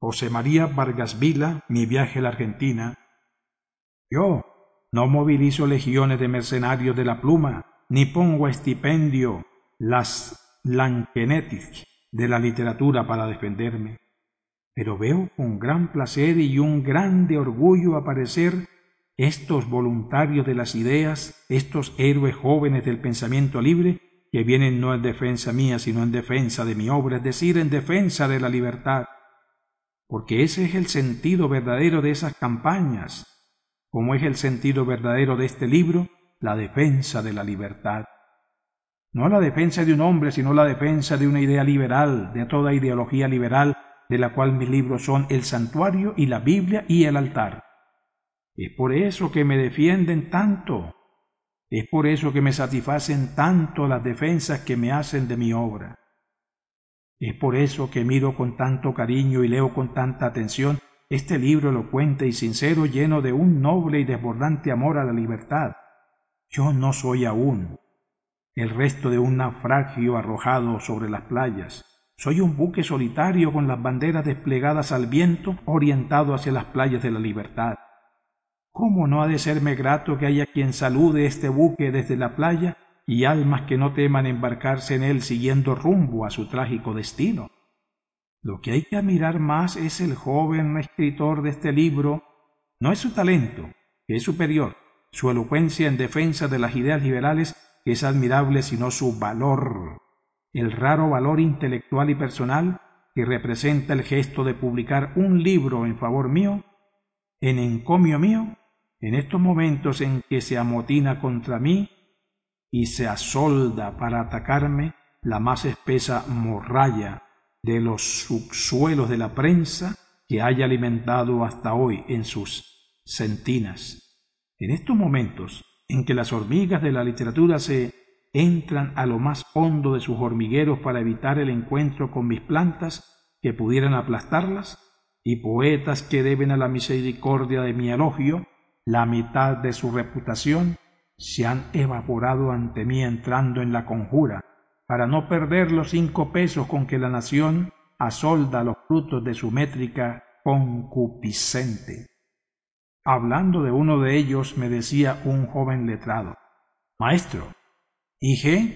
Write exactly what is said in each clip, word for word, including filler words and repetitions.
José María Vargas Vila, Mi viaje a la Argentina. Yo no movilizo legiones de mercenarios de la pluma, ni pongo a estipendio las Lankenetic de la literatura para defenderme. Pero veo con gran placer y un grande orgullo aparecer estos voluntarios de las ideas, estos héroes jóvenes del pensamiento libre, que vienen no en defensa mía, sino en defensa de mi obra, es decir, en defensa de la libertad. Porque ese es el sentido verdadero de esas campañas, como es el sentido verdadero de este libro, la defensa de la libertad. No la defensa de un hombre, sino la defensa de una idea liberal, de toda ideología liberal, de la cual mis libros son el santuario y la Biblia y el altar. Es por eso que me defienden tanto, es por eso que me satisfacen tanto las defensas que me hacen de mi obra. Es por eso que miro con tanto cariño y leo con tanta atención este libro elocuente y sincero, lleno de un noble y desbordante amor a la libertad. Yo no soy aún el resto de un naufragio arrojado sobre las playas. Soy un buque solitario con las banderas desplegadas al viento, orientado hacia las playas de la libertad. ¿Cómo no ha de serme grato que haya quien salude este buque desde la playa y almas que no teman embarcarse en él siguiendo rumbo a su trágico destino? Lo que hay que admirar más es el joven escritor de este libro, no es su talento, que es superior, su elocuencia en defensa de las ideas liberales, que es admirable, sino su valor, el raro valor intelectual y personal que representa el gesto de publicar un libro en favor mío, en encomio mío, en estos momentos en que se amotina contra mí y se asolda para atacarme la más espesa morralla de los subsuelos de la prensa que haya alimentado hasta hoy en sus sentinas. En estos momentos en que las hormigas de la literatura se entran a lo más hondo de sus hormigueros para evitar el encuentro con mis plantas que pudieran aplastarlas, y poetas que deben a la misericordia de mi elogio la mitad de su reputación, se han evaporado ante mí entrando en la conjura para no perder los cinco pesos con que la nación asolda los frutos de su métrica concupiscente. Hablando de uno de ellos, me decía un joven letrado: «Maestro, ¿y G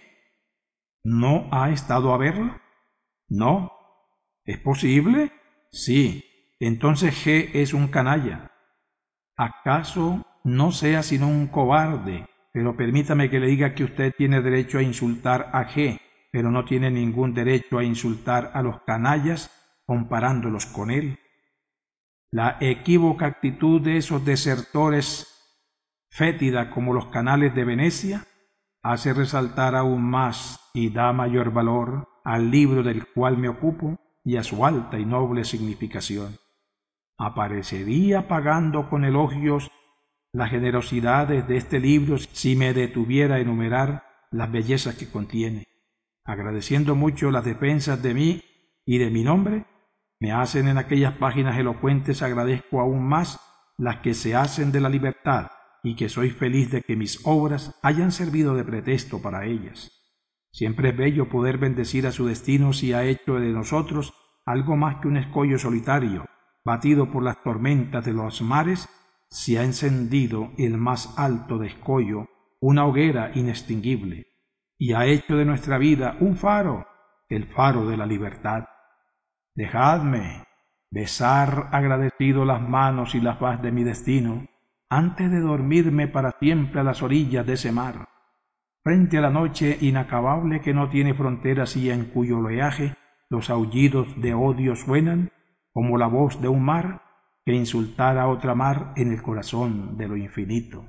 no ha estado a verlo?» «No». «¿Es posible?» «Sí». «Entonces G es un canalla». «¿Acaso no sea sino un cobarde? Pero permítame que le diga que usted tiene derecho a insultar a G, pero no tiene ningún derecho a insultar a los canallas comparándolos con él». La equívoca actitud de esos desertores, fétida como los canales de Venecia, hace resaltar aún más y da mayor valor al libro del cual me ocupo y a su alta y noble significación. Aparecería pagando con elogios las generosidades de este libro si me detuviera a enumerar las bellezas que contiene. Agradeciendo mucho las defensas de mí y de mi nombre, me hacen en aquellas páginas elocuentes, agradezco aún más las que se hacen de la libertad, y que soy feliz de que mis obras hayan servido de pretexto para ellas. Siempre es bello poder bendecir a su destino si ha hecho de nosotros algo más que un escollo solitario, batido por las tormentas de los mares, si ha encendido el más alto descollo, una hoguera inextinguible, y ha hecho de nuestra vida un faro, el faro de la libertad. Dejadme besar agradecido las manos y la faz de mi destino, antes de dormirme para siempre a las orillas de ese mar, frente a la noche inacabable que no tiene fronteras y en cuyo oleaje los aullidos de odio suenan como la voz de un mar que insultara a otra mar en el corazón de lo infinito.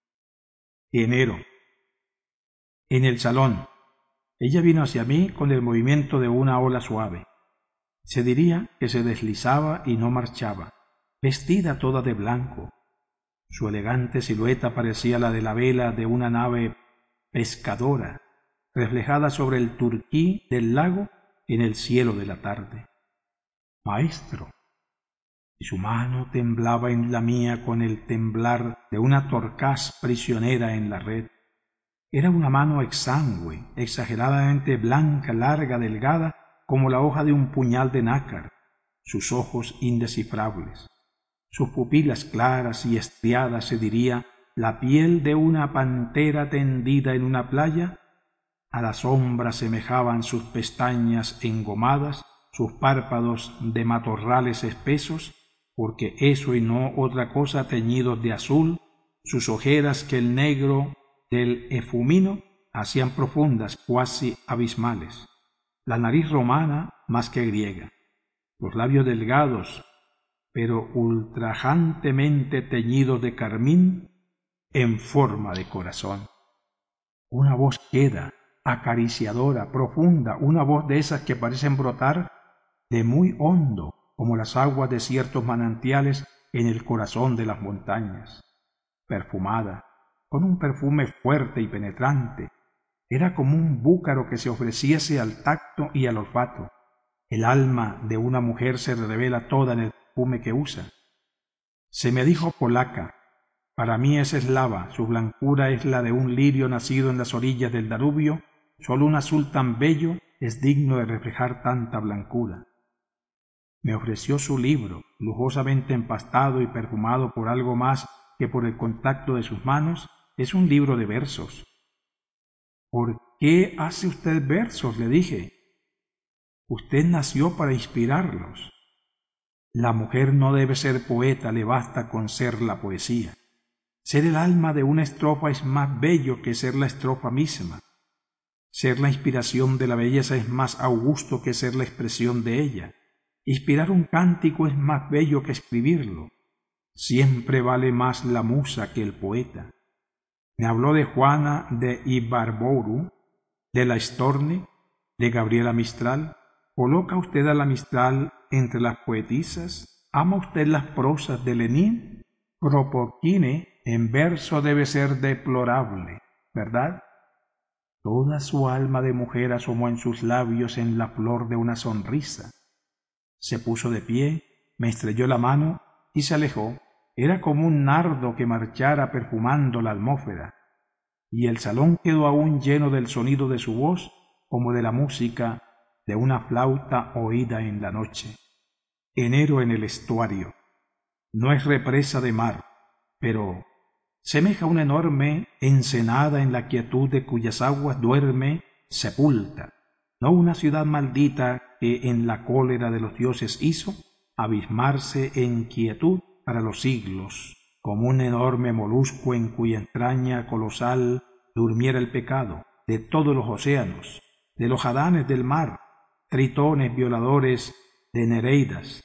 Enero. En el salón, ella vino hacia mí con el movimiento de una ola suave. Se diría que se deslizaba y no marchaba, vestida toda de blanco. Su elegante silueta parecía la de la vela de una nave pescadora, reflejada sobre el turquí del lago en el cielo de la tarde. «Maestro», y su mano temblaba en la mía con el temblar de una torcaz prisionera en la red. Era una mano exangüe, exageradamente blanca, larga, delgada, como la hoja de un puñal de nácar, sus ojos indescifrables, sus pupilas claras y estriadas, se diría, la piel de una pantera tendida en una playa. A la sombra semejaban sus pestañas engomadas, sus párpados de matorrales espesos, porque eso y no otra cosa teñidos de azul, sus ojeras que el negro del efumino hacían profundas, cuasi abismales, la nariz romana más que griega, los labios delgados, pero ultrajantemente teñidos de carmín en forma de corazón. Una voz queda, acariciadora, profunda, una voz de esas que parecen brotar de muy hondo, como las aguas de ciertos manantiales en el corazón de las montañas, perfumada, con un perfume fuerte y penetrante. Era como un búcaro que se ofreciese al tacto y al olfato. El alma de una mujer se revela toda en el perfume que usa. Se me dijo polaca. Para mí es eslava, su blancura es la de un lirio nacido en las orillas del Danubio. Solo un azul tan bello es digno de reflejar tanta blancura. Me ofreció su libro, lujosamente empastado y perfumado por algo más que por el contacto de sus manos. Es un libro de versos. ¿Por qué hace usted versos?, le dije. Usted nació para inspirarlos. La mujer no debe ser poeta, le basta con ser la poesía. Ser el alma de una estrofa es más bello que ser la estrofa misma. Ser la inspiración de la belleza es más augusto que ser la expresión de ella. Inspirar un cántico es más bello que escribirlo. Siempre vale más la musa que el poeta. Me habló de Juana de Ibarburu, de la Storni, de Gabriela Mistral. ¿Coloca usted a la Mistral entre las poetisas? ¿Ama usted las prosas de Lenin? Kropotkin en verso debe ser deplorable, ¿verdad? Toda su alma de mujer asomó en sus labios en la flor de una sonrisa. Se puso de pie, me estrelló la mano y se alejó. Era como un nardo que marchara perfumando la atmósfera, y el salón quedó aún lleno del sonido de su voz, como de la música de una flauta oída en la noche. Enero en el estuario. No es represa de mar, pero semeja una enorme ensenada en la quietud de cuyas aguas duerme sepulta, no una ciudad maldita que en la cólera de los dioses hizo abismarse en quietud para los siglos, como un enorme molusco en cuya entraña colosal durmiera el pecado de todos los océanos, de los Adanes del mar, tritones violadores de Nereidas,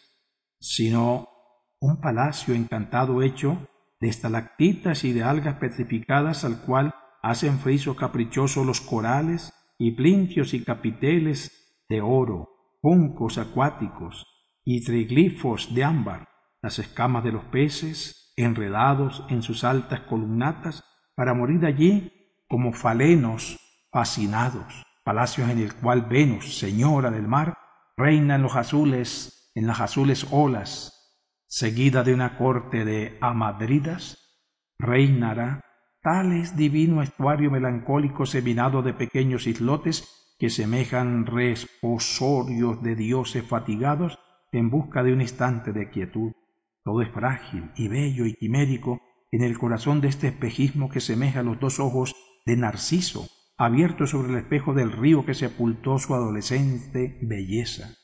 sino un palacio encantado hecho de estalactitas y de algas petrificadas, al cual hacen friso caprichoso los corales y plintios y capiteles de oro, juncos acuáticos y triglifos de ámbar, las escamas de los peces enredados en sus altas columnatas para morir allí como falenos fascinados, palacios en el cual Venus, señora del mar, reina en los azules, en las azules olas, seguida de una corte de hamadridas, reinará. Tal es divino estuario melancólico seminado de pequeños islotes que semejan resposorios de dioses fatigados en busca de un instante de quietud. Todo es frágil y bello y quimérico en el corazón de este espejismo que semeja los dos ojos de Narciso abiertos sobre el espejo del río que sepultó su adolescente belleza,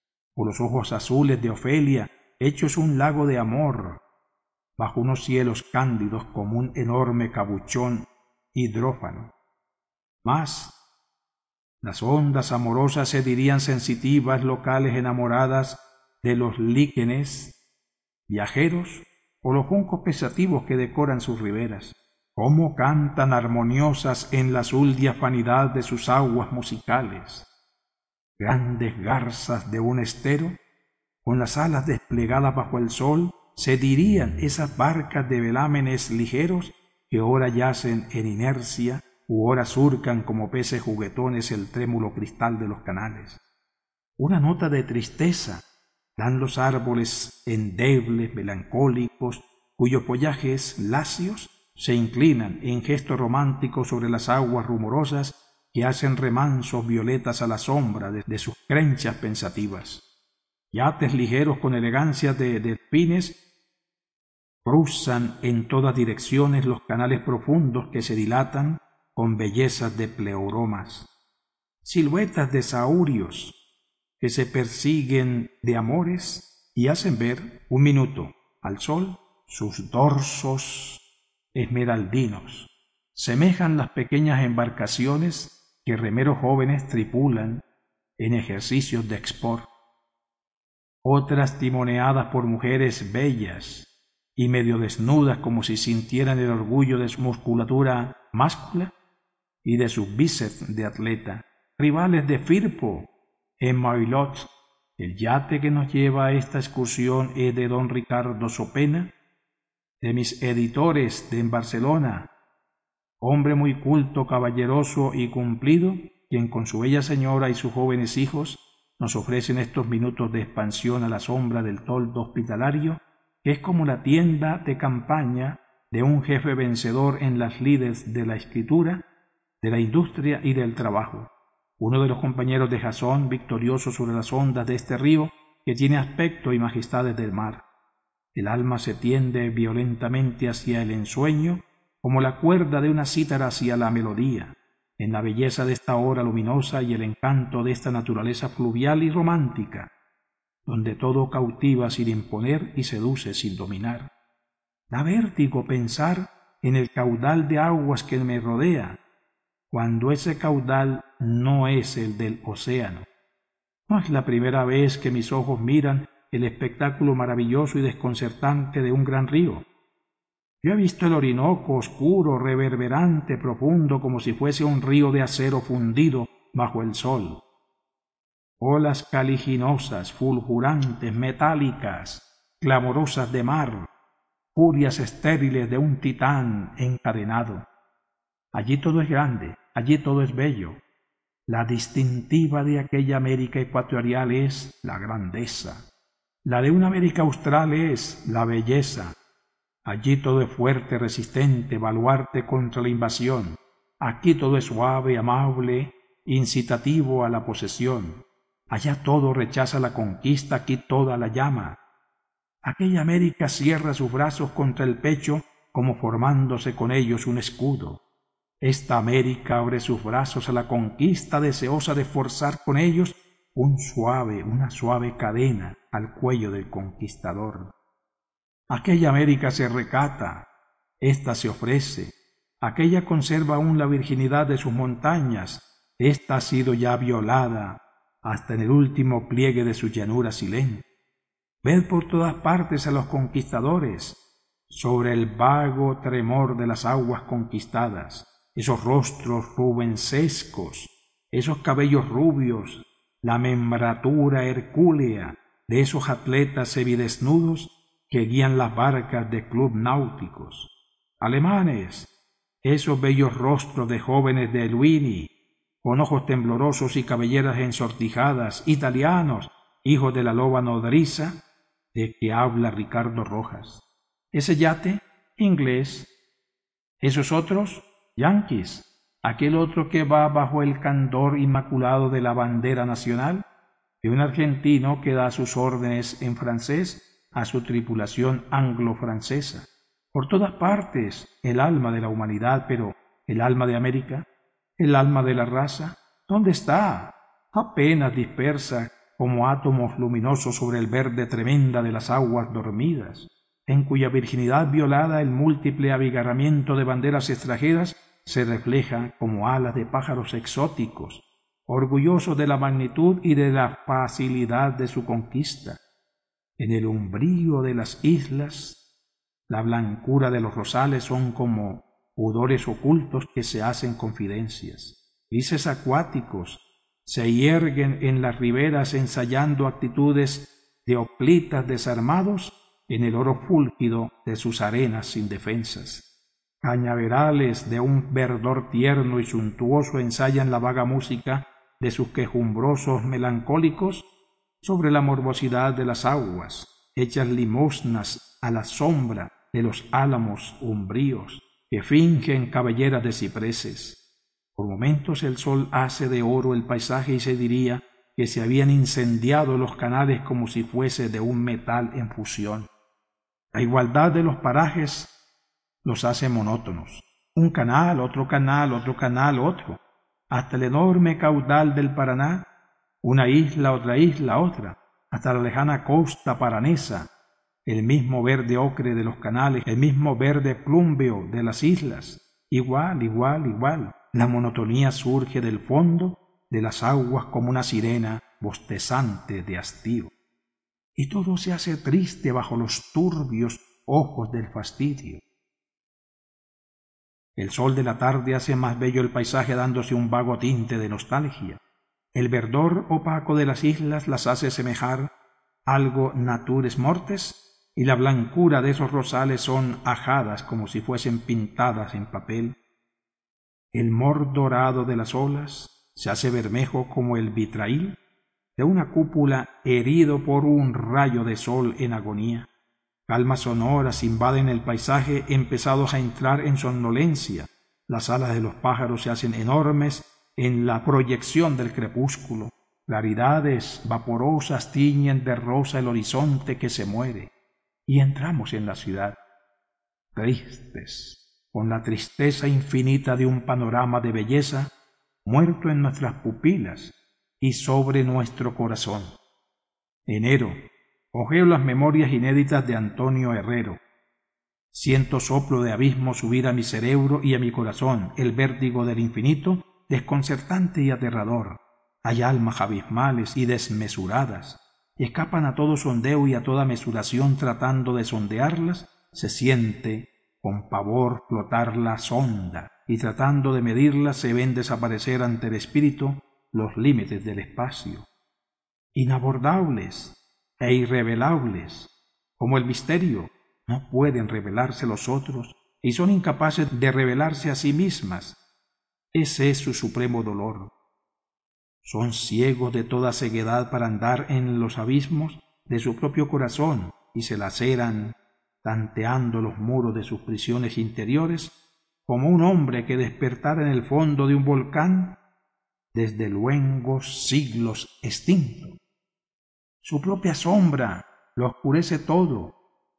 o los ojos azules de Ofelia hechos un lago de amor bajo unos cielos cándidos como un enorme cabuchón hidrófano. Mas las ondas amorosas se dirían sensitivas, locales enamoradas de los líquenes viajeros o los juncos pensativos que decoran sus riberas. Cómo cantan armoniosas en la azul diafanidad de sus aguas musicales. Grandes garzas de un estero, con las alas desplegadas bajo el sol, se dirían esas barcas de velámenes ligeros que ora yacen en inercia u ora surcan como peces juguetones el trémulo cristal de los canales. Una nota de tristeza dan los árboles endebles, melancólicos, cuyos follajes lacios se inclinan en gesto romántico sobre las aguas rumorosas que hacen remansos violetas a la sombra de, de sus crenchas pensativas. Yates ligeros con elegancia de delfines cruzan en todas direcciones los canales profundos que se dilatan con bellezas de pleuromas. Siluetas de saurios que se persiguen de amores y hacen ver un minuto al sol sus dorsos esmeraldinos. Semejan las pequeñas embarcaciones que remeros jóvenes tripulan en ejercicios de export. Otras timoneadas por mujeres bellas y medio desnudas como si sintieran el orgullo de su musculatura máscula y de sus bíceps de atleta. Rivales de Firpo en Maillot. El yate que nos lleva a esta excursión es de don Ricardo Sopena, de mis editores de en Barcelona, hombre muy culto, caballeroso y cumplido, quien con su bella señora y sus jóvenes hijos nos ofrecen estos minutos de expansión a la sombra del toldo hospitalario, que es como la tienda de campaña de un jefe vencedor en las lides de la escritura, de la industria y del trabajo. Uno de los compañeros de Jasón, victorioso sobre las ondas de este río, que tiene aspecto y majestades del mar. El alma se tiende violentamente hacia el ensueño, como la cuerda de una cítara hacia la melodía, en la belleza de esta hora luminosa y el encanto de esta naturaleza fluvial y romántica, donde todo cautiva sin imponer y seduce sin dominar. Da vértigo pensar en el caudal de aguas que me rodea, cuando ese caudal no es el del océano. No es la primera vez que mis ojos miran el espectáculo maravilloso y desconcertante de un gran río. Yo he visto el Orinoco oscuro, reverberante, profundo, como si fuese un río de acero fundido bajo el sol. Olas caliginosas, fulgurantes, metálicas, clamorosas de mar, furias estériles de un titán encadenado. Allí todo es grande, allí todo es bello. La distintiva de aquella América ecuatorial es la grandeza. La de una América austral es la belleza. Allí todo es fuerte, resistente, baluarte contra la invasión. Aquí todo es suave, amable, incitativo a la posesión. Allá todo rechaza la conquista, aquí toda la llama. Aquella América cierra sus brazos contra el pecho como formándose con ellos un escudo. Esta América abre sus brazos a la conquista, deseosa de forzar con ellos un suave, una suave cadena al cuello del conquistador. Aquella América se recata, ésta se ofrece, aquella conserva aún la virginidad de sus montañas, ésta ha sido ya violada hasta en el último pliegue de su llanura silente. Ved por todas partes a los conquistadores, sobre el vago tremor de las aguas conquistadas, esos rostros rubencescos, esos cabellos rubios, la membratura hercúlea de esos atletas semidesnudos que guían las barcas de club náuticos. Alemanes, esos bellos rostros de jóvenes de Luini, con ojos temblorosos y cabelleras ensortijadas. Italianos, hijos de la loba nodriza, de que habla Ricardo Rojas. Ese yate, inglés. Esos otros, yanquis. Aquel otro que va bajo el candor inmaculado de la bandera nacional, de un argentino que da sus órdenes en francés a su tripulación anglo-francesa. Por todas partes, el alma de la humanidad, pero el alma de América, el alma de la raza, ¿dónde está? Apenas dispersa como átomos luminosos sobre el verde tremenda de las aguas dormidas, en cuya virginidad violada el múltiple abigarramiento de banderas extranjeras se refleja como alas de pájaros exóticos, orgullosos de la magnitud y de la facilidad de su conquista. En el umbrío de las islas, la blancura de los rosales son como pudores ocultos que se hacen confidencias. Grises acuáticos se hierguen en las riberas ensayando actitudes de hoplitas desarmados en el oro fúlgido de sus arenas indefensas. Cañaverales de un verdor tierno y suntuoso ensayan la vaga música de sus quejumbrosos melancólicos sobre la morbosidad de las aguas, hechas limosnas a la sombra de los álamos umbríos que fingen cabelleras de cipreses. Por momentos el sol hace de oro el paisaje y se diría que se habían incendiado los canales como si fuese de un metal en fusión. La igualdad de los parajes los hace monótonos. Un canal, otro canal, otro canal, otro, hasta el enorme caudal del Paraná, una isla, otra isla, otra, hasta la lejana costa paranesa, el mismo verde ocre de los canales, el mismo verde plúmbeo de las islas, igual, igual, igual. La monotonía surge del fondo de las aguas como una sirena bostezante de hastío. Y todo se hace triste bajo los turbios ojos del fastidio. El sol de la tarde hace más bello el paisaje dándose un vago tinte de nostalgia. El verdor opaco de las islas las hace semejar algo natures mortes, y la blancura de esos rosales son ajadas como si fuesen pintadas en papel. El mor dorado de las olas se hace bermejo como el vitrail de una cúpula herido por un rayo de sol en agonía. Calmas sonoras invaden el paisaje empezados a entrar en somnolencia. Las alas de los pájaros se hacen enormes en la proyección del crepúsculo. Claridades vaporosas tiñen de rosa el horizonte que se muere. Y entramos en la ciudad, tristes, con la tristeza infinita de un panorama de belleza muerto en nuestras pupilas y sobre nuestro corazón. Enero. Hojeo las memorias inéditas de Antonio Herrero. Siento soplo de abismo subir a mi cerebro y a mi corazón, el vértigo del infinito, desconcertante y aterrador. Hay almas abismales y desmesuradas. Escapan a todo sondeo y a toda mesuración tratando de sondearlas. Se siente con pavor flotar la sonda y tratando de medirlas se ven desaparecer ante el espíritu los límites del espacio. Inabordables e irrevelables, como el misterio, no pueden revelarse los otros y son incapaces de revelarse a sí mismas. Ese es su supremo dolor. Son ciegos de toda ceguedad para andar en los abismos de su propio corazón y se laceran tanteando los muros de sus prisiones interiores como un hombre que despertara en el fondo de un volcán desde luengos siglos extinto. Su propia sombra lo oscurece todo.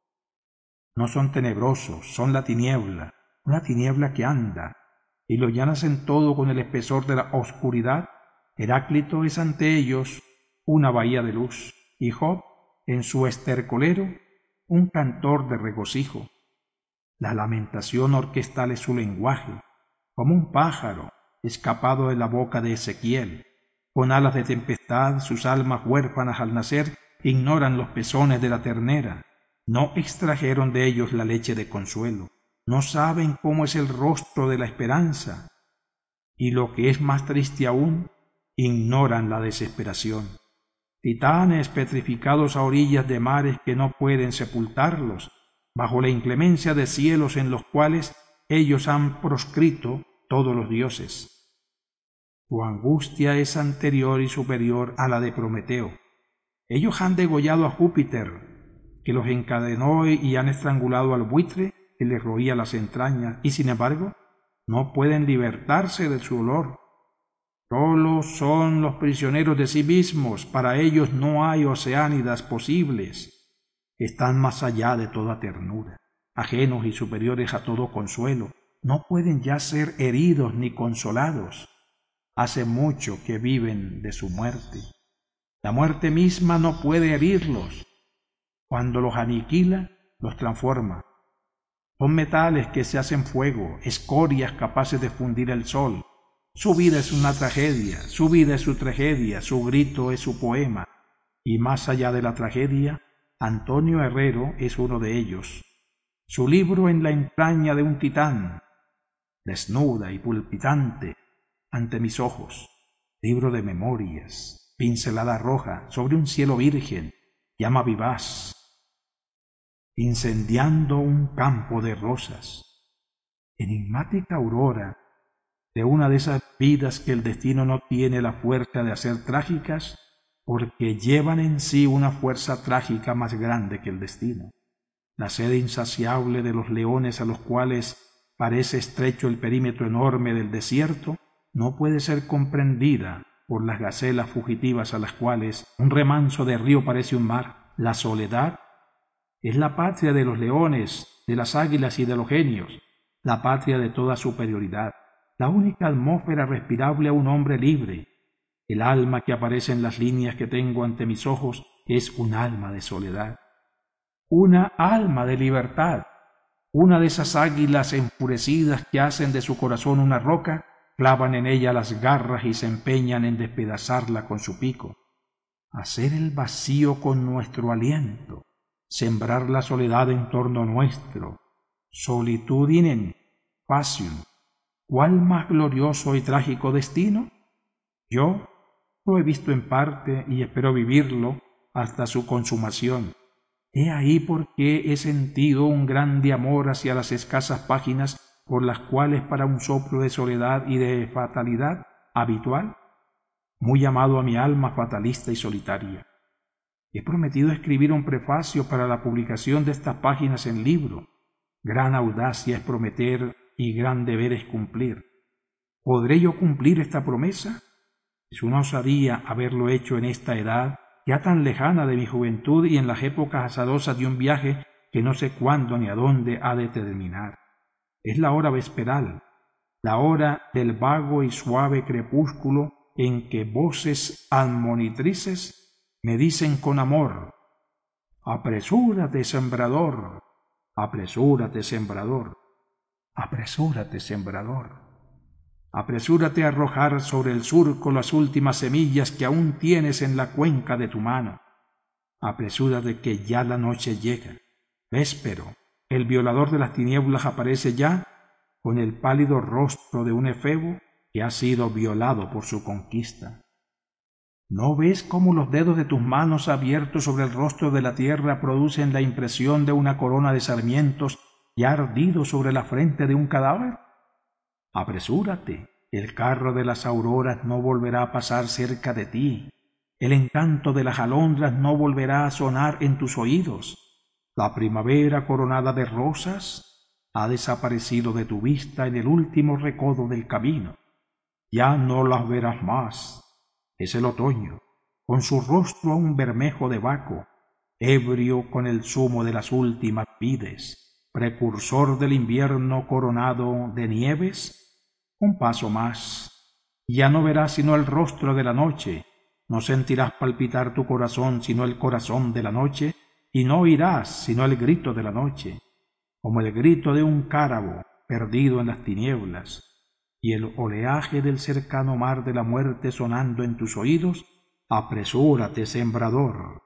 No son tenebrosos, son la tiniebla, una tiniebla que anda, y lo llanas en todo con el espesor de la oscuridad. Heráclito es ante ellos una bahía de luz, y Job, en su estercolero, un cantor de regocijo. La lamentación orquestal es su lenguaje, como un pájaro escapado de la boca de Ezequiel. Con alas de tempestad, sus almas huérfanas al nacer ignoran los pezones de la ternera. No extrajeron de ellos la leche de consuelo. No saben cómo es el rostro de la esperanza. Y lo que es más triste aún, ignoran la desesperación. Titanes petrificados a orillas de mares que no pueden sepultarlos, bajo la inclemencia de cielos en los cuales ellos han proscrito todos los dioses. Su angustia es anterior y superior a la de Prometeo. Ellos han degollado a Júpiter, que los encadenó, y han estrangulado al buitre que les roía las entrañas, y sin embargo no pueden libertarse de su dolor. Solo son los prisioneros de sí mismos, para ellos no hay oceánidas posibles. Están más allá de toda ternura, ajenos y superiores a todo consuelo. No pueden ya ser heridos ni consolados. Hace mucho que viven de su muerte. La muerte misma no puede herirlos. Cuando los aniquila, los transforma. Son metales que se hacen fuego, escorias capaces de fundir el sol. Su vida es una tragedia, su vida es su tragedia, su grito es su poema. Y más allá de la tragedia, Antonio Herrero es uno de ellos. Su libro en la entraña de un titán, desnuda y palpitante ante mis ojos, libro de memorias, pincelada roja sobre un cielo virgen, llama vivaz, incendiando un campo de rosas, enigmática aurora de una de esas vidas que el destino no tiene la fuerza de hacer trágicas, porque llevan en sí una fuerza trágica más grande que el destino. La sed insaciable de los leones a los cuales parece estrecho el perímetro enorme del desierto no puede ser comprendida por las gacelas fugitivas a las cuales un remanso de río parece un mar. La soledad es la patria de los leones, de las águilas y de los genios, la patria de toda superioridad, la única atmósfera respirable a un hombre libre. El alma que aparece en las líneas que tengo ante mis ojos es un alma de soledad, una alma de libertad, una de esas águilas enfurecidas que hacen de su corazón una roca, clavan en ella las garras y se empeñan en despedazarla con su pico. Hacer el vacío con nuestro aliento, sembrar la soledad en torno nuestro. Solitudinem facium. ¿Cuál más glorioso y trágico destino? Yo lo he visto en parte y espero vivirlo hasta su consumación. He ahí por qué he sentido un grande amor hacia las escasas páginas por las cuales para un soplo de soledad y de fatalidad habitual, muy amado a mi alma fatalista y solitaria. He prometido escribir un prefacio para la publicación de estas páginas en libro. Gran audacia es prometer y gran deber es cumplir. ¿Podré yo cumplir esta promesa? Es una osadía haberlo hecho en esta edad, ya tan lejana de mi juventud y en las épocas azarosas de un viaje que no sé cuándo ni a dónde ha de terminar. Es la hora vesperal, la hora del vago y suave crepúsculo en que voces admonitrices me dicen con amor: apresúrate, sembrador, apresúrate, sembrador, apresúrate, sembrador. Apresúrate a arrojar sobre el surco las últimas semillas que aún tienes en la cuenca de tu mano. Apresúrate que ya la noche llega. Véspero, el violador de las tinieblas aparece ya con el pálido rostro de un efebo que ha sido violado por su conquista. ¿No ves cómo los dedos de tus manos abiertos sobre el rostro de la tierra producen la impresión de una corona de sarmientos ya ardido sobre la frente de un cadáver? Apresúrate, el carro de las auroras no volverá a pasar cerca de ti, el encanto de las alondras no volverá a sonar en tus oídos, la primavera coronada de rosas ha desaparecido de tu vista en el último recodo del camino, ya no las verás más. Es el otoño, con su rostro aún bermejo de baco, ebrio con el zumo de las últimas vides, precursor del invierno coronado de nieves. Un paso más, ya no verás sino el rostro de la noche, no sentirás palpitar tu corazón sino el corazón de la noche, y no oirás sino el grito de la noche, como el grito de un cárabo perdido en las tinieblas, y el oleaje del cercano mar de la muerte sonando en tus oídos. Apresúrate, sembrador.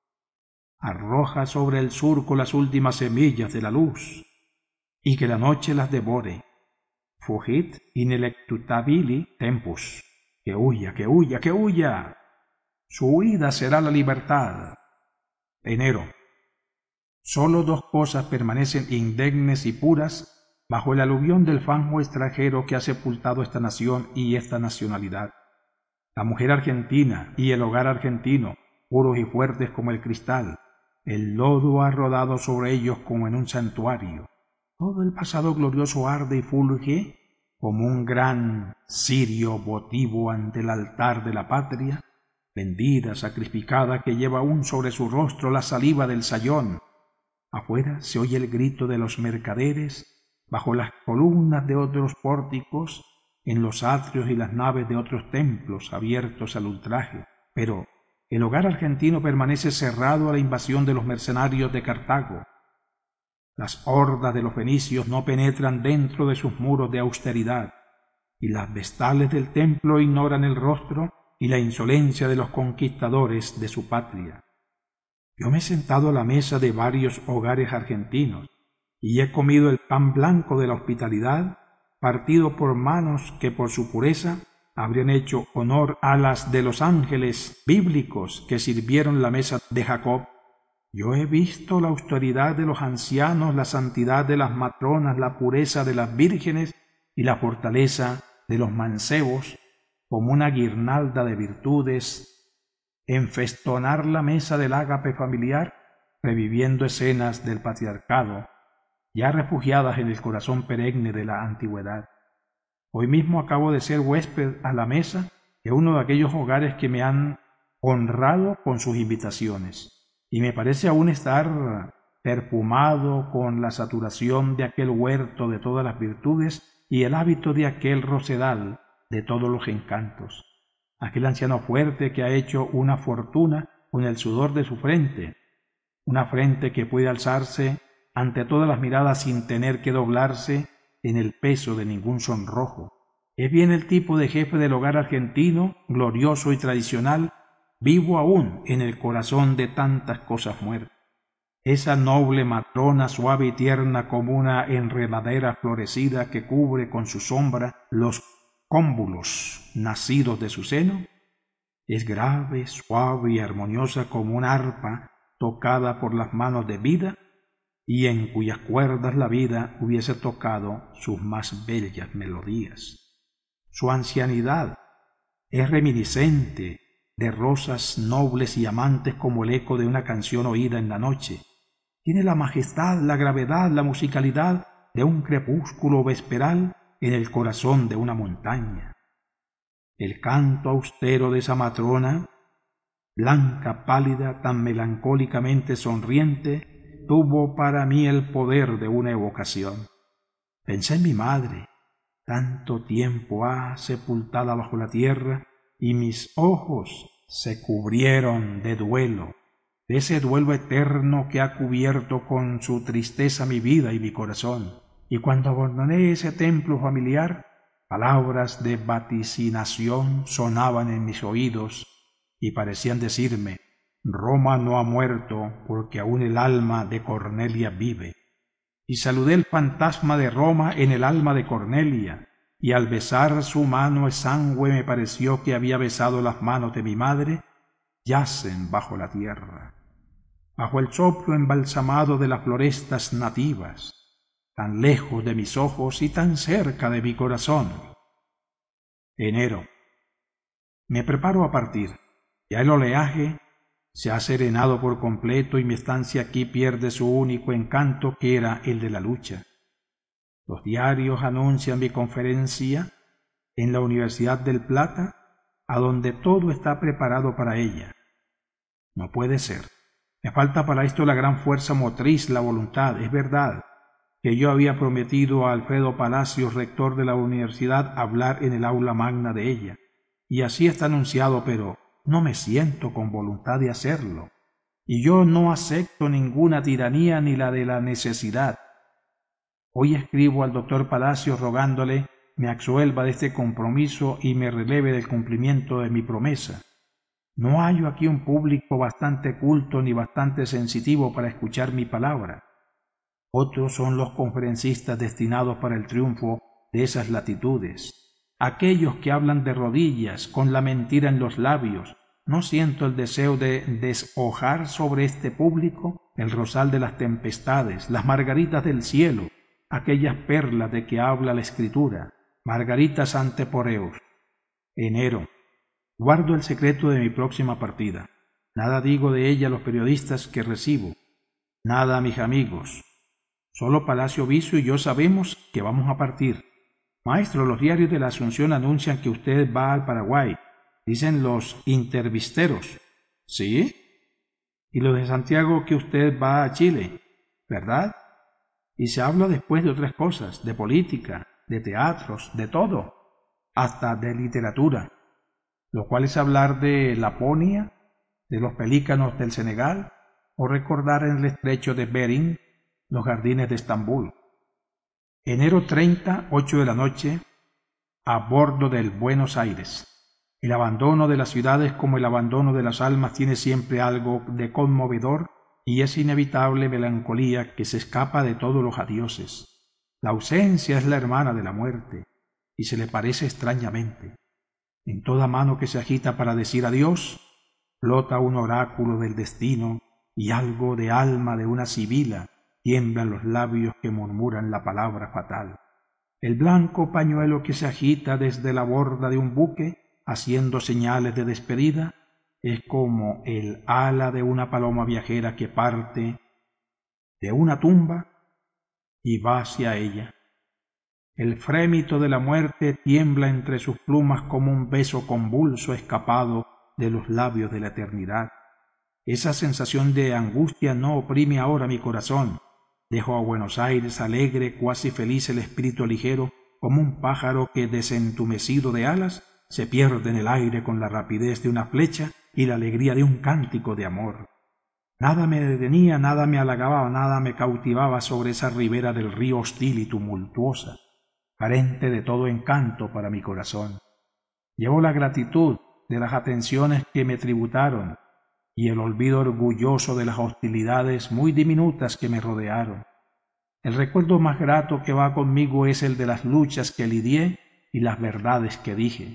Arroja sobre el surco las últimas semillas de la luz, y que la noche las devore. Fugit inelectutabili tempus. Que huya, que huya, que huya. Su huida será la libertad. Enero. Solo dos cosas permanecen indemnes y puras bajo el aluvión del fango extranjero que ha sepultado esta nación y esta nacionalidad. La mujer argentina y el hogar argentino, puros y fuertes como el cristal, el lodo ha rodado sobre ellos como en un santuario. Todo el pasado glorioso arde y fulge como un gran cirio votivo ante el altar de la patria, vendida, sacrificada, que lleva aún sobre su rostro la saliva del sayón. Afuera se oye el grito de los mercaderes, bajo las columnas de otros pórticos, en los atrios y las naves de otros templos abiertos al ultraje. Pero el hogar argentino permanece cerrado a la invasión de los mercenarios de Cartago. Las hordas de los fenicios no penetran dentro de sus muros de austeridad, y las vestales del templo ignoran el rostro y la insolencia de los conquistadores de su patria. Yo me he sentado a la mesa de varios hogares argentinos, y he comido el pan blanco de la hospitalidad, partido por manos que por su pureza habrían hecho honor a las de los ángeles bíblicos que sirvieron la mesa de Jacob. Yo he visto la austeridad de los ancianos, la santidad de las matronas, la pureza de las vírgenes y la fortaleza de los mancebos, como una guirnalda de virtudes, enfestonar la mesa del ágape familiar, reviviendo escenas del patriarcado, ya refugiadas en el corazón perenne de la antigüedad. Hoy mismo acabo de ser huésped a la mesa de uno de aquellos hogares que me han honrado con sus invitaciones, y me parece aún estar perfumado con la saturación de aquel huerto de todas las virtudes y el hábito de aquel rosedal de todos los encantos. Aquel anciano fuerte que ha hecho una fortuna con el sudor de su frente, una frente que puede alzarse ante todas las miradas sin tener que doblarse en el peso de ningún sonrojo. Es bien el tipo de jefe del hogar argentino, glorioso y tradicional, vivo aún en el corazón de tantas cosas muertas. Esa noble matrona suave y tierna como una enredadera florecida que cubre con su sombra los cómbulos nacidos de su seno, es grave, suave y armoniosa como una arpa tocada por las manos de vida y en cuyas cuerdas la vida hubiese tocado sus más bellas melodías. Su ancianidad es reminiscente de rosas nobles y amantes como el eco de una canción oída en la noche. Tiene la majestad, la gravedad, la musicalidad de un crepúsculo vesperal en el corazón de una montaña. El canto austero de esa matrona, blanca, pálida, tan melancólicamente sonriente, tuvo para mí el poder de una evocación. Pensé en mi madre, tanto tiempo ha sepultada bajo la tierra, y mis ojos se cubrieron de duelo, de ese duelo eterno que ha cubierto con su tristeza mi vida y mi corazón. Y cuando abandoné ese templo familiar, palabras de vaticinación sonaban en mis oídos y parecían decirme: Roma no ha muerto porque aún el alma de Cornelia vive. Y saludé el fantasma de Roma en el alma de Cornelia, y al besar su mano exangüe me pareció que había besado las manos de mi madre, yacen bajo la tierra, bajo el soplo embalsamado de las florestas nativas, tan lejos de mis ojos y tan cerca de mi corazón. Enero. Me preparo a partir. Ya el oleaje se ha serenado por completo y mi estancia aquí pierde su único encanto, que era el de la lucha. Los diarios anuncian mi conferencia en la Universidad del Plata, a donde todo está preparado para ella. No puede ser. Me falta para esto la gran fuerza motriz, la voluntad. Es verdad que yo había prometido a Alfredo Palacios, rector de la universidad, hablar en el aula magna de ella, y así está anunciado, pero no me siento con voluntad de hacerlo, y yo no acepto ninguna tiranía ni la de la necesidad. Hoy escribo al doctor Palacios rogándole me absuelva de este compromiso y me releve del cumplimiento de mi promesa. No hallo aquí un público bastante culto ni bastante sensitivo para escuchar mi palabra. Otros son los conferencistas destinados para el triunfo de esas latitudes, aquellos que hablan de rodillas, con la mentira en los labios. No siento el deseo de deshojar sobre este público el rosal de las tempestades, las margaritas del cielo, aquellas perlas de que habla la Escritura, margaritas anteporeos. Enero. Guardo el secreto de mi próxima partida. Nada digo de ella a los periodistas que recibo, nada a mis amigos. Solo Palacio Vicio y yo sabemos que vamos a partir. Maestro, los diarios de la Asunción anuncian que usted va al Paraguay. Dicen los intervisteros. ¿Sí? Y los de Santiago que usted va a Chile, ¿verdad? Y se habla después de otras cosas, de política, de teatros, de todo, hasta de literatura, lo cual es hablar de Laponia, de los pelícanos del Senegal, o recordar en el estrecho de Bering los jardines de Estambul. Enero treinta, ocho de la noche, a bordo del Buenos Aires. El abandono de las ciudades, como el abandono de las almas, tiene siempre algo de conmovedor y es inevitable melancolía que se escapa de todos los adioses. La ausencia es la hermana de la muerte y se le parece extrañamente. En toda mano que se agita para decir adiós, flota un oráculo del destino y algo de alma de una sibila tiemblan los labios que murmuran la palabra fatal. El blanco pañuelo que se agita desde la borda de un buque, haciendo señales de despedida, es como el ala de una paloma viajera que parte de una tumba y va hacia ella. El frémito de la muerte tiembla entre sus plumas como un beso convulso escapado de los labios de la eternidad. Esa sensación de angustia no oprime ahora mi corazón. Dejo a Buenos Aires alegre, cuasi feliz, el espíritu ligero, como un pájaro que, desentumecido de alas, se pierde en el aire con la rapidez de una flecha y la alegría de un cántico de amor. Nada me detenía, nada me halagaba, nada me cautivaba sobre esa ribera del río hostil y tumultuosa, carente de todo encanto para mi corazón. Llevo la gratitud de las atenciones que me tributaron y el olvido orgulloso de las hostilidades muy diminutas que me rodearon. El recuerdo más grato que va conmigo es el de las luchas que lidié y las verdades que dije.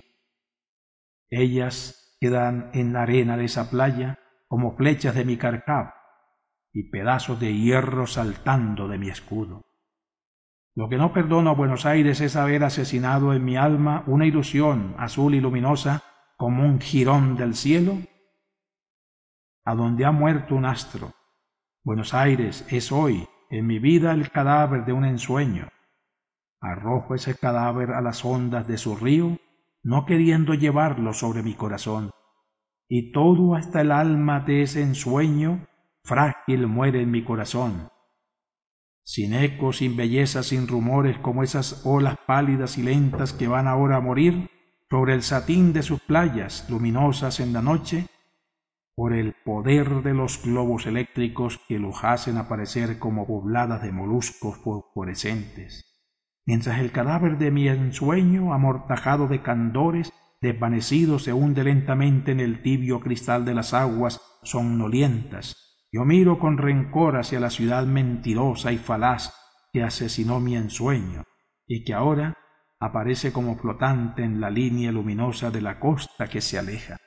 Ellas quedan en la arena de esa playa como flechas de mi carcaj y pedazos de hierro saltando de mi escudo. Lo que no perdono a Buenos Aires es haber asesinado en mi alma una ilusión azul y luminosa como un jirón del cielo, a donde ha muerto un astro. Buenos Aires es hoy en mi vida el cadáver de un ensueño. Arrojo ese cadáver a las ondas de su río, no queriendo llevarlo sobre mi corazón, y todo hasta el alma de ese ensueño frágil muere en mi corazón. Sin eco, sin belleza, sin rumores, como esas olas pálidas y lentas que van ahora a morir sobre el satín de sus playas luminosas en la noche, por el poder de los globos eléctricos que los hacen aparecer como pobladas de moluscos fosforescentes, mientras el cadáver de mi ensueño, amortajado de candores, desvanecido, se hunde lentamente en el tibio cristal de las aguas somnolientas. Yo miro con rencor hacia la ciudad mentirosa y falaz que asesinó mi ensueño y que ahora aparece como flotante en la línea luminosa de la costa que se aleja.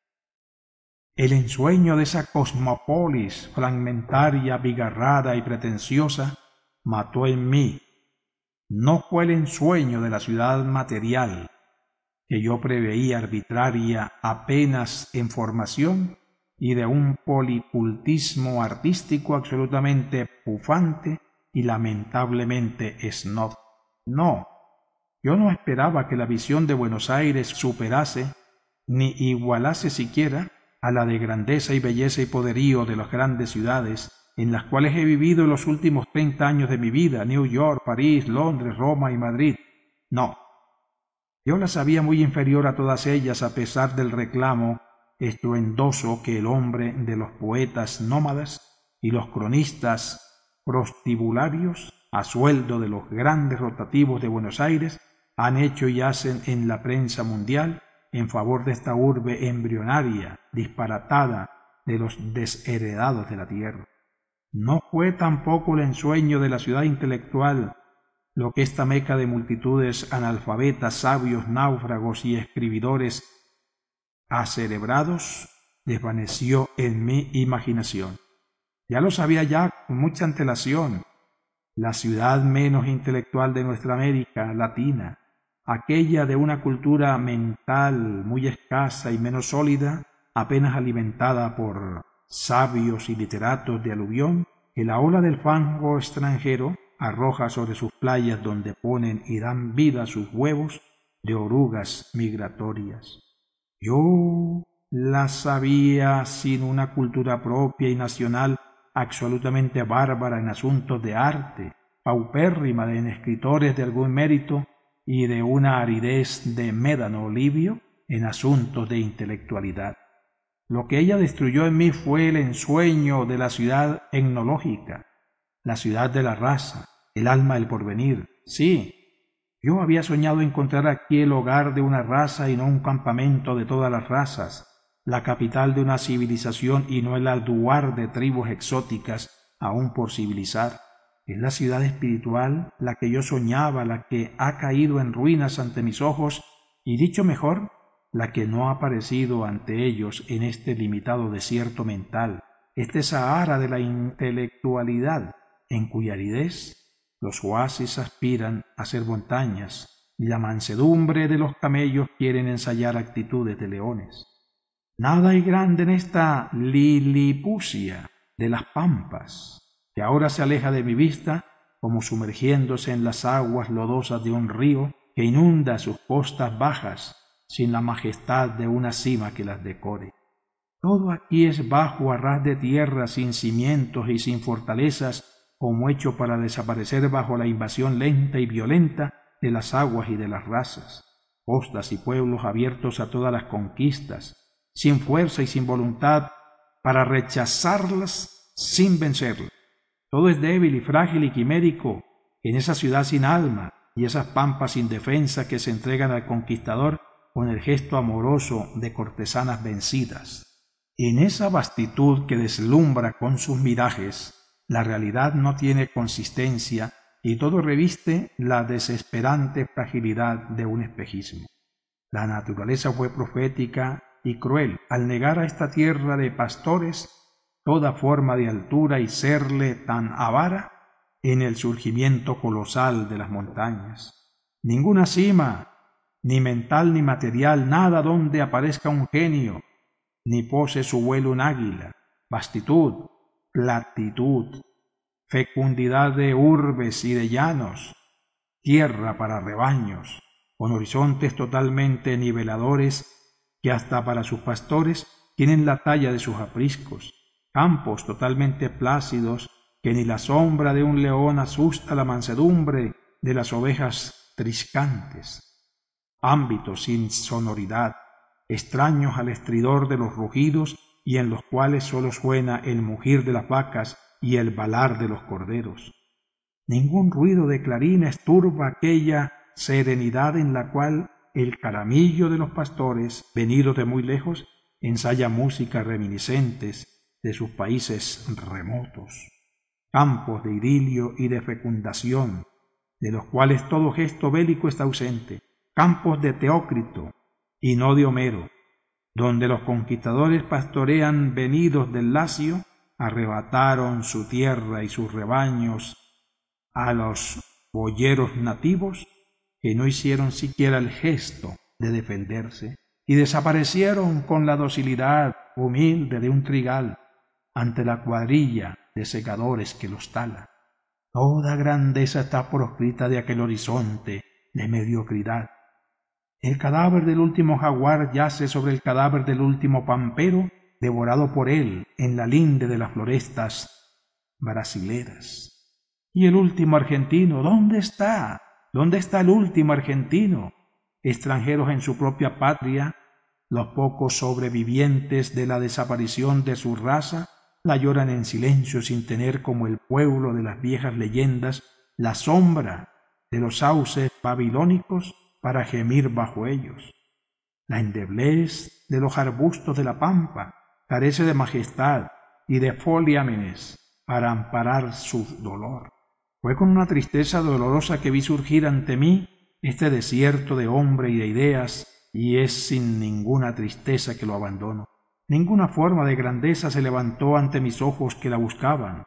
El ensueño de esa cosmópolis fragmentaria, abigarrada y pretenciosa mató en mí. No fue el ensueño de la ciudad material, que yo preveía arbitraria apenas en formación y de un policultismo artístico absolutamente pufante y lamentablemente snob. No, yo no esperaba que la visión de Buenos Aires superase ni igualase siquiera a la de grandeza y belleza y poderío de las grandes ciudades en las cuales he vivido los últimos treinta años de mi vida, New York, París, Londres, Roma y Madrid. No, yo la sabía muy inferior a todas ellas a pesar del reclamo estruendoso que el hombre de los poetas nómadas y los cronistas prostibularios a sueldo de los grandes rotativos de Buenos Aires han hecho y hacen en la prensa mundial en favor de esta urbe embrionaria, disparatada de los desheredados de la tierra. No fue tampoco el ensueño de la ciudad intelectual lo que esta meca de multitudes analfabetas, sabios, náufragos y escribidores acerebrados desvaneció en mi imaginación. Ya lo sabía ya con mucha antelación. La ciudad menos intelectual de nuestra América Latina, aquella de una cultura mental muy escasa y menos sólida, apenas alimentada por sabios y literatos de aluvión, que la ola del fango extranjero arroja sobre sus playas donde ponen y dan vida a sus huevos de orugas migratorias. Yo la sabía sin una cultura propia y nacional absolutamente bárbara en asuntos de arte, paupérrima en escritores de algún mérito y de una aridez de médano livio en asuntos de intelectualidad. Lo que ella destruyó en mí fue el ensueño de la ciudad etnológica, la ciudad de la raza, el alma del porvenir. Sí, yo había soñado encontrar aquí el hogar de una raza y no un campamento de todas las razas, la capital de una civilización y no el alduar de tribus exóticas aún por civilizar. Es la ciudad espiritual la que yo soñaba, la que ha caído en ruinas ante mis ojos y, dicho mejor, la que no ha aparecido ante ellos en este limitado desierto mental, este Sahara de la intelectualidad, en cuya aridez los oasis aspiran a ser montañas y la mansedumbre de los camellos quieren ensayar actitudes de leones. Nada hay grande en esta Lilipucia de las pampas, que ahora se aleja de mi vista como sumergiéndose en las aguas lodosas de un río que inunda sus costas bajas sin la majestad de una cima que las decore. Todo aquí es bajo a ras de tierra, sin cimientos y sin fortalezas, como hecho para desaparecer bajo la invasión lenta y violenta de las aguas y de las razas. Costas y pueblos abiertos a todas las conquistas, sin fuerza y sin voluntad para rechazarlas sin vencerlas. Todo es débil y frágil y quimérico en esa ciudad sin alma y esas pampas sin defensa que se entregan al conquistador con el gesto amoroso de cortesanas vencidas. En esa vastitud que deslumbra con sus mirajes, la realidad no tiene consistencia y todo reviste la desesperante fragilidad de un espejismo. La naturaleza fue profética y cruel al negar a esta tierra de pastores toda forma de altura y serle tan avara en el surgimiento colosal de las montañas. Ninguna cima, ni mental ni material, nada donde aparezca un genio, ni pose su vuelo un águila, vastitud, platitud, fecundidad de urbes y de llanos, tierra para rebaños, con horizontes totalmente niveladores que hasta para sus pastores tienen la talla de sus apriscos, campos totalmente plácidos que ni la sombra de un león asusta la mansedumbre de las ovejas triscantes, ámbitos sin sonoridad, extraños al estridor de los rugidos y en los cuales sólo suena el mugir de las vacas y el balar de los corderos. Ningún ruido de clarines turba aquella serenidad en la cual el caramillo de los pastores, venidos de muy lejos, ensaya músicas reminiscentes de sus países remotos, campos de idilio y de fecundación, de los cuales todo gesto bélico está ausente, campos de Teócrito y no de Homero, donde los conquistadores pastorean venidos del Lacio, arrebataron su tierra y sus rebaños a los boyeros nativos que no hicieron siquiera el gesto de defenderse y desaparecieron con la docilidad humilde de un trigal ante la cuadrilla de segadores que los tala. Toda grandeza está proscrita de aquel horizonte de mediocridad. El cadáver del último jaguar yace sobre el cadáver del último pampero, devorado por él en la linde de las florestas brasileras. ¿Y el último argentino? ¿Dónde está? ¿Dónde está el último argentino? Extranjeros en su propia patria, los pocos sobrevivientes de la desaparición de su raza la lloran en silencio sin tener como el pueblo de las viejas leyendas la sombra de los sauces babilónicos para gemir bajo ellos. La endeblez de los arbustos de la pampa carece de majestad y de foliámenes para amparar su dolor. Fue con una tristeza dolorosa que vi surgir ante mí este desierto de hombre y de ideas, y es sin ninguna tristeza que lo abandono. Ninguna forma de grandeza se levantó ante mis ojos que la buscaban.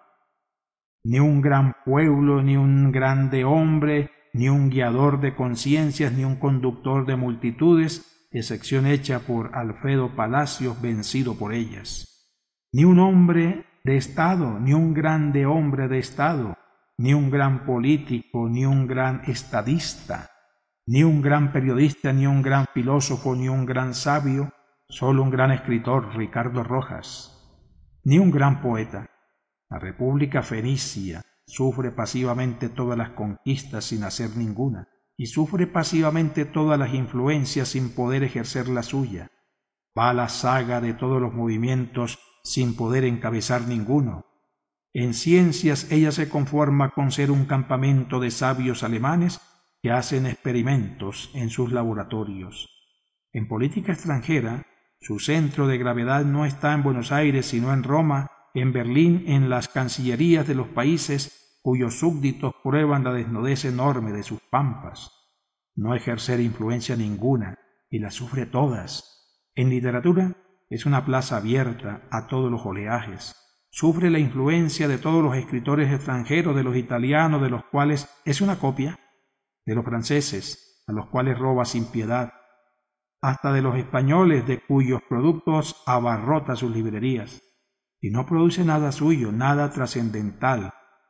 Ni un gran pueblo, ni un grande hombre, ni un guiador de conciencias, ni un conductor de multitudes, excepción hecha por Alfredo Palacios vencido por ellas. Ni un hombre de Estado, ni un grande hombre de Estado, ni un gran político, ni un gran estadista, ni un gran periodista, ni un gran filósofo, ni un gran sabio, solo un gran escritor, Ricardo Rojas, ni un gran poeta. La República Fenicia sufre pasivamente todas las conquistas sin hacer ninguna, y sufre pasivamente todas las influencias sin poder ejercer la suya. Va la saga de todos los movimientos sin poder encabezar ninguno. En ciencias ella se conforma con ser un campamento de sabios alemanes que hacen experimentos en sus laboratorios. En política extranjera, su centro de gravedad no está en Buenos Aires, sino en Roma, en Berlín, en las cancillerías de los países cuyos súbditos prueban la desnudez enorme de sus pampas. No ejercer influencia ninguna, y las sufre todas. En literatura es una plaza abierta a todos los oleajes. Sufre la influencia de todos los escritores extranjeros, de los italianos, de los cuales es una copia, de los franceses, a los cuales roba sin piedad, hasta de los españoles, de cuyos productos abarrota sus librerías, y no produce nada suyo, nada trascendental,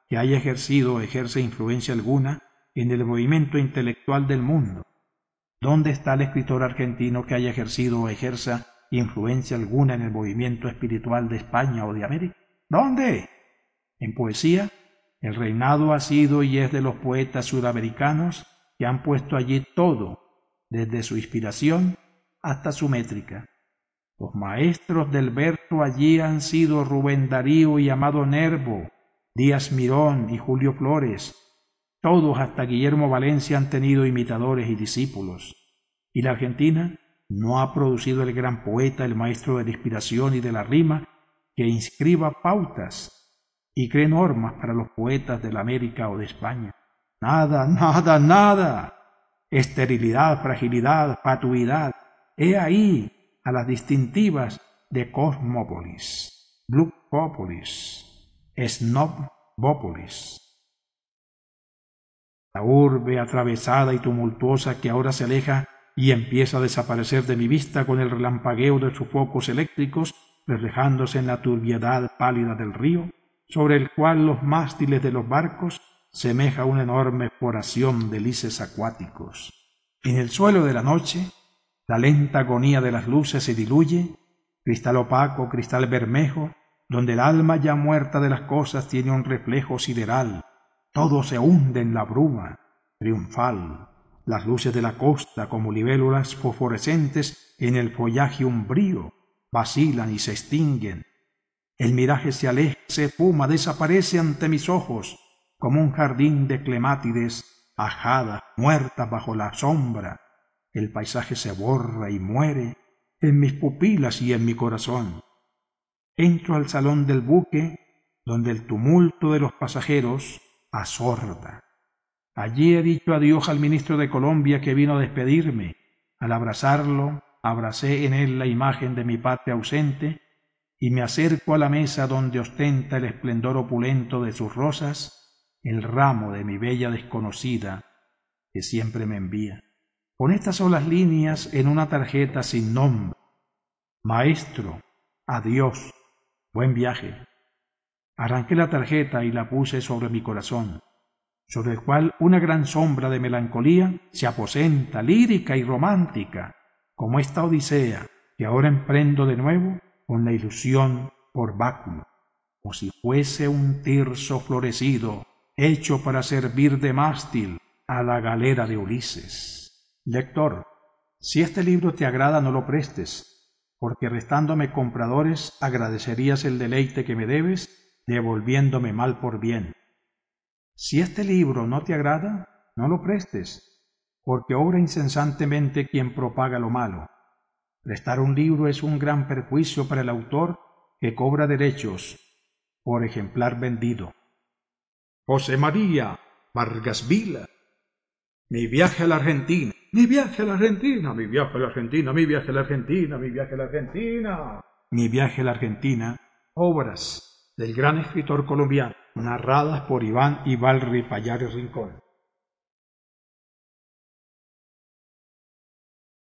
que haya ejercido o ejerce influencia alguna en el movimiento intelectual del mundo. ¿Dónde está el escritor argentino que haya ejercido o ejerza influencia alguna en el movimiento espiritual de España o de América? ¿Dónde? En poesía, el reinado ha sido y es de los poetas sudamericanos que han puesto allí todo, desde su inspiración hasta su métrica. Los maestros del verso allí han sido Rubén Darío y Amado Nervo, Díaz Mirón y Julio Flores. Todos hasta Guillermo Valencia han tenido imitadores y discípulos. Y la Argentina no ha producido el gran poeta, el maestro de la inspiración y de la rima, que inscriba pautas y cree normas para los poetas de la América o de España. Nada, nada, nada. Esterilidad, fragilidad, fatuidad. He ahí a las distintivas de Cosmópolis, Bluepopolis, Snobópolis. La urbe atravesada y tumultuosa que ahora se aleja y empieza a desaparecer de mi vista con el relampagueo de sus focos eléctricos, reflejándose en la turbiedad pálida del río, sobre el cual los mástiles de los barcos semeja una enorme exploración de lices acuáticos. En el suelo de la noche, la lenta agonía de las luces se diluye, cristal opaco, cristal bermejo, donde el alma ya muerta de las cosas tiene un reflejo sideral. Todo se hunde en la bruma triunfal. Las luces de la costa, como libélulas fosforescentes en el follaje umbrío, vacilan y se extinguen. El miraje se aleja, se fuma, desaparece ante mis ojos, como un jardín de clemátides ajadas, muertas bajo la sombra. El paisaje se borra y muere en mis pupilas y en mi corazón. Entro al salón del buque, donde el tumulto de los pasajeros asorda. Allí he dicho adiós al ministro de Colombia que vino a despedirme. Al abrazarlo, abracé en él la imagen de mi patria ausente y me acerco a la mesa donde ostenta el esplendor opulento de sus rosas el ramo de mi bella desconocida que siempre me envía. Con estas solas líneas en una tarjeta sin nombre. Maestro, adiós, buen viaje. Arranqué la tarjeta y la puse sobre mi corazón, sobre el cual una gran sombra de melancolía se aposenta, lírica y romántica, como esta odisea que ahora emprendo de nuevo con la ilusión por báculo, como si fuese un tirso florecido hecho para servir de mástil a la galera de Ulises. Lector, si este libro te agrada no lo prestes, porque restándome compradores agradecerías el deleite que me debes, devolviéndome mal por bien. Si este libro no te agrada, no lo prestes, porque obra incesantemente quien propaga lo malo. Prestar un libro es un gran perjuicio para el autor que cobra derechos por ejemplar vendido. José María Vargas Vila. Mi viaje a la Argentina. Mi viaje a la Argentina. Mi viaje a la Argentina. Mi viaje a la Argentina. Mi viaje a la Argentina. Mi viaje a la Argentina. Obras del gran escritor colombiano, narradas por Iván Ibalri Pallares Rincón.